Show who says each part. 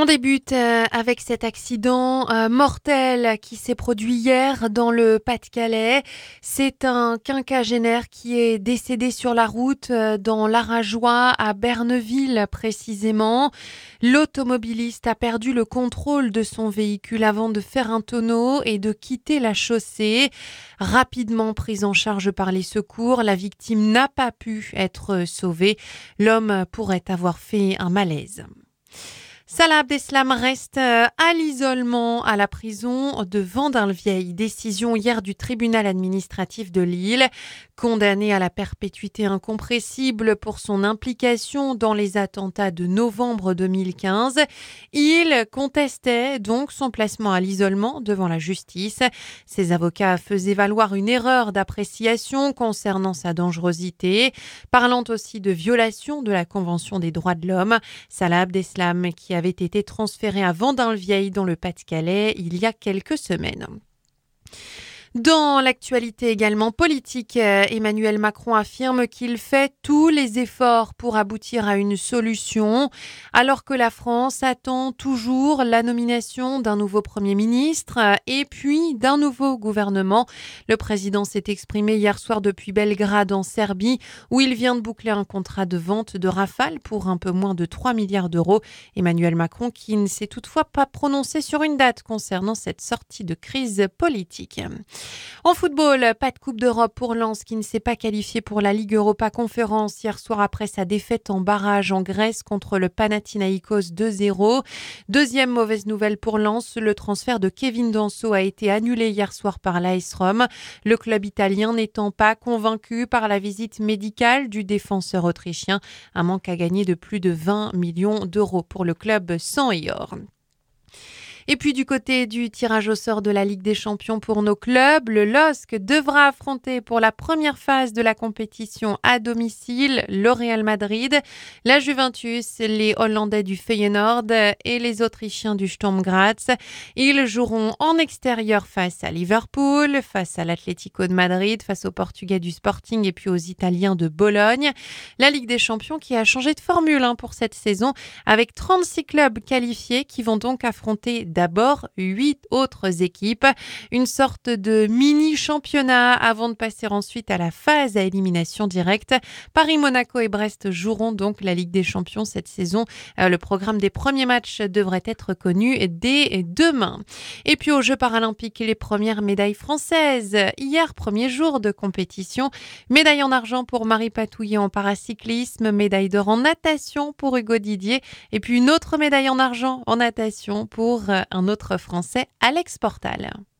Speaker 1: On débute avec cet accident mortel qui s'est produit hier dans le Pas-de-Calais. C'est un quinquagénaire qui est décédé sur la route dans l'Arajois à Berneville précisément. L'automobiliste a perdu le contrôle de son véhicule avant de faire un tonneau et de quitter la chaussée. Rapidement prise en charge par les secours, la victime n'a pas pu être sauvée. L'homme pourrait avoir fait un malaise. Salah Abdeslam reste à l'isolement à la prison de Vendin-le-Vieil. Décision hier du tribunal administratif de Lille. Condamné à la perpétuité incompressible pour son implication dans les attentats de novembre 2015, il contestait donc son placement à l'isolement devant la justice. Ses avocats faisaient valoir une erreur d'appréciation concernant sa dangerosité, parlant aussi de violation de la Convention des droits de l'homme. Salah Abdeslam qui avait été transféré à Vendin-le-Vieil dans le Pas-de-Calais il y a quelques semaines. Dans l'actualité également politique, Emmanuel Macron affirme qu'il fait tous les efforts pour aboutir à une solution, alors que la France attend toujours la nomination d'un nouveau Premier ministre et puis d'un nouveau gouvernement. Le président s'est exprimé hier soir depuis Belgrade en Serbie, où il vient de boucler un contrat de vente de Rafale pour un peu moins de 3 milliards d'euros. Emmanuel Macron qui ne s'est toutefois pas prononcé sur une date concernant cette sortie de crise politique. En football, pas de Coupe d'Europe pour Lens qui ne s'est pas qualifié pour la Ligue Europa Conférence hier soir après sa défaite en barrage en Grèce contre le Panathinaïkos 2-0. Deuxième mauvaise nouvelle pour Lens, le transfert de Kevin Danso a été annulé hier soir par l'AS Rome. Le club italien n'étant pas convaincu par la visite médicale du défenseur autrichien, un manque à gagner de plus de 20 millions d'euros pour le club sang et or. Et puis du côté du tirage au sort de la Ligue des Champions pour nos clubs, le LOSC devra affronter pour la première phase de la compétition à domicile le Real Madrid, la Juventus, les Hollandais du Feyenoord et les Autrichiens du Sturm Graz. Ils joueront en extérieur face à Liverpool, face à l'Atlético de Madrid, face aux Portugais du Sporting et puis aux Italiens de Bologne. La Ligue des Champions qui a changé de formule pour cette saison avec 36 clubs qualifiés qui vont donc affronter d'abord 8 autres équipes. Une sorte de mini-championnat avant de passer ensuite à la phase à élimination directe. Paris, Monaco et Brest joueront donc la Ligue des Champions cette saison. Le programme des premiers matchs devrait être connu dès demain. Et puis aux Jeux paralympiques, les premières médailles françaises. Hier, premier jour de compétition. Médaille en argent pour Marie Patouillet en paracyclisme, médaille d'or en natation pour Hugo Didier et puis une autre médaille en argent en natation pour un autre Français, Alex Portal.